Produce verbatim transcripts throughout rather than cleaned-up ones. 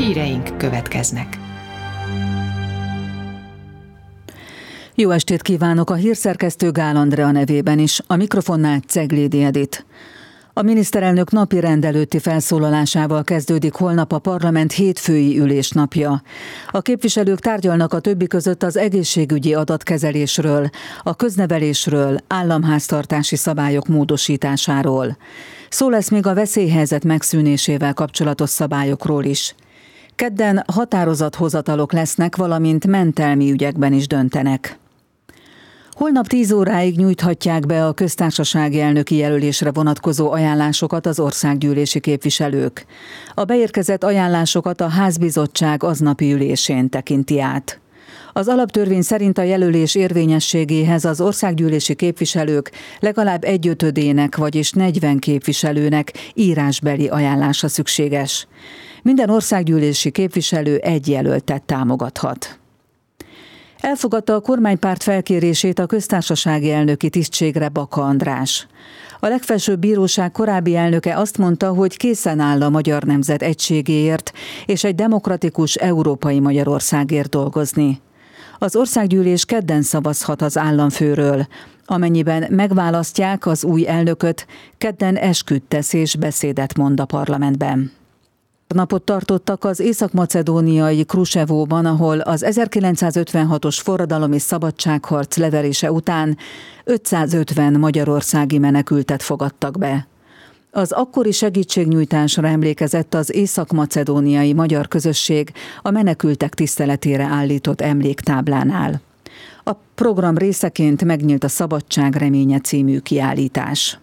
Híreink következnek. Jó estét kívánok, a hírszerkesztő Gál Andrea nevében is, a mikrofonnál Ceglédi Edit. A miniszterelnök napi rendelőtti felszólalásával kezdődik holnap a parlament hétfői ülésnapja. A képviselők tárgyalnak a többi között az egészségügyi adatkezelésről, a köznevelésről, államháztartási szabályok módosításáról. Szó lesz még a veszélyhelyzet megszűnésével kapcsolatos szabályokról is. Kedden határozathozatalok lesznek, valamint mentelmi ügyekben is döntenek. Holnap tíz óráig nyújthatják be a köztársasági elnöki jelölésre vonatkozó ajánlásokat az országgyűlési képviselők. A beérkezett ajánlásokat a házbizottság aznapi ülésén tekinti át. Az alaptörvény szerint a jelölés érvényességéhez az országgyűlési képviselők legalább egyötödének, vagyis negyven képviselőnek írásbeli ajánlása szükséges. Minden országgyűlési képviselő egy jelöltet támogathat. Elfogadta a kormánypárt felkérését a köztársasági elnöki tisztségre Baka András. A legfelsőbb bíróság korábbi elnöke azt mondta, hogy készen áll a magyar nemzet egységéért és egy demokratikus európai Magyarországért dolgozni. Az országgyűlés kedden szavazhat az államfőről. Amennyiben megválasztják az új elnököt, kedden esküt tesz és beszédet mond a parlamentben. Napot tartottak az észak-macedóniai Krusevóban, ahol az ezerkilencszázötvenhatos forradalom és szabadságharc leverése után ötszázötven magyarországi menekültet fogadtak be. Az akkori segítségnyújtásra emlékezett az észak-macedóniai magyar közösség a menekültek tiszteletére állított emléktáblánál. A program részeként megnyílt a Szabadság reménye című kiállítás.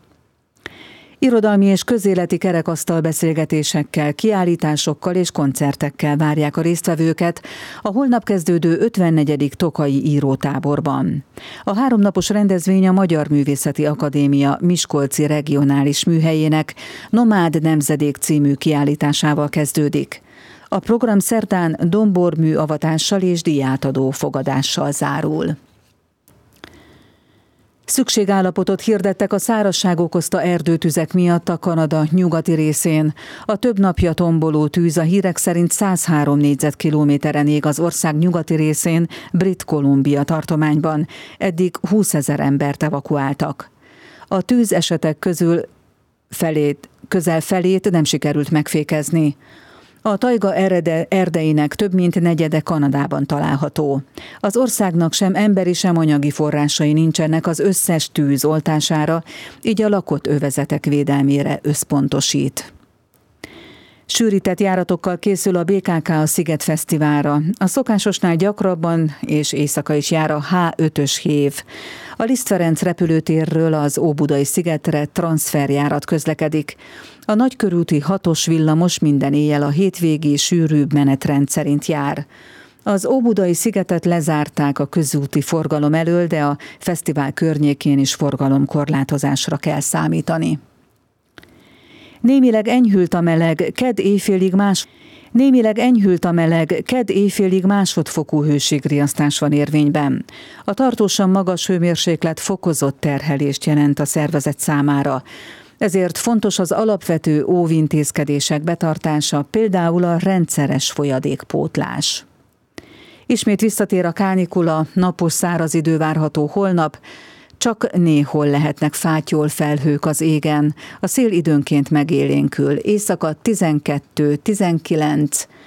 Irodalmi és közéleti kerekasztal beszélgetésekkel, kiállításokkal és koncertekkel várják a résztvevőket a holnap kezdődő ötvennegyedik Tokaji írótáborban. A háromnapos rendezvény a Magyar Művészeti Akadémia Miskolci regionális műhelyének Nomád nemzedék című kiállításával kezdődik. A program szerdán dombormű avatással és díjátadó fogadással zárul. Szükségállapotot hirdettek a szárazság okozta erdőtüzek miatt a Kanada nyugati részén. A több napja tomboló tűz a hírek szerint száz három négyzetkilométeren ég az ország nyugati részén, Brit Columbia tartományban. Eddig húszezer embert evakuáltak. A tűz esetek közül felét, közel felét nem sikerült megfékezni. A tajga erede, erdeinek több mint negyede Kanadában található. Az országnak sem emberi, sem anyagi forrásai nincsenek az összes tűz oltására, így a lakott övezetek védelmére összpontosít. Sűrített járatokkal készül a bé ká ká a Sziget Fesztiválra. A szokásosnál gyakrabban és éjszaka is jár a há ötös hév. A Liszt Ferenc repülőtérről az Óbudai szigetre transferjárat közlekedik. A nagykörúti hatos villamos minden éjjel a hétvégi sűrűbb menetrend szerint jár. Az Óbudai szigetet lezárták a közúti forgalom elől, de a fesztivál környékén is forgalomkorlátozásra kell számítani. Némileg enyhült a meleg, kedd éjfélig más... Némileg enyhült a meleg, kedd éjfélig másodfokú hőségriasztás van érvényben. A tartósan magas hőmérséklet fokozott terhelést jelent a szervezet számára. Ezért fontos az alapvető óvintézkedések betartása, például a rendszeres folyadékpótlás. Ismét visszatér a kánikula, napos száraz idő várható holnap, csak néhol lehetnek fátyol felhők az égen, a szél időnként megélénkül, éjszaka tizenkettő, tizenkilenc,